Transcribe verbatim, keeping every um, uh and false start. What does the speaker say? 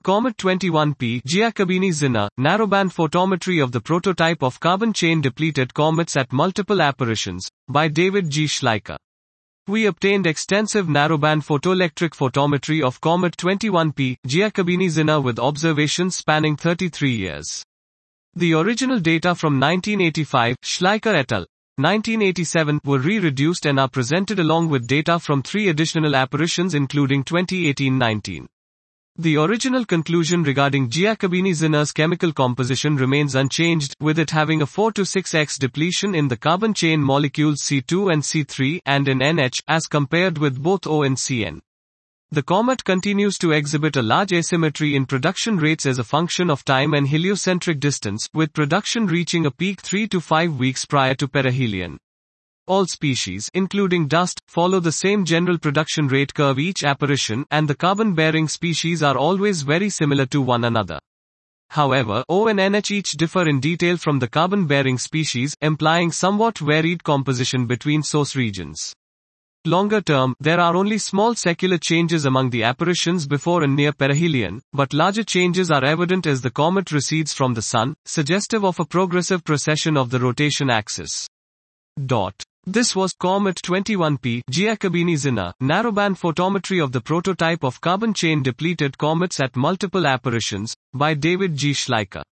Comet twenty-one P Giacobini-Zinner, narrowband photometry of the prototype of carbon chain depleted comets at multiple apparitions, by David G. Schleicher. We obtained extensive narrowband photoelectric photometry of Comet twenty-one P Giacobini-Zinner with observations spanning thirty-three years. The original data from nineteen eighty-five, Schleicher et al., nineteen eighty-seven, were re-reduced and are presented along with data from three additional apparitions including twenty eighteen nineteen. The original conclusion regarding Giacobini-Zinner's chemical composition remains unchanged, with it having a four to six x depletion in the carbon chain molecules C two and C three and in N H, as compared with both O and C N. The comet continues to exhibit a large asymmetry in production rates as a function of time and heliocentric distance, with production reaching a peak three to five weeks prior to perihelion. All species, including dust, follow the same general production rate curve each apparition, and the carbon-bearing species are always very similar to one another. However, O and N H each differ in detail from the carbon-bearing species, implying somewhat varied composition between source regions. Longer term, there are only small secular changes among the apparitions before and near perihelion, but larger changes are evident as the comet recedes from the Sun, suggestive of a progressive precession of the rotation axis. Dot. This was Comet twenty-one P Giacobini-Zinner, narrowband photometry of the prototype of carbon chain depleted comets at multiple apparitions, by David G. Schleicher.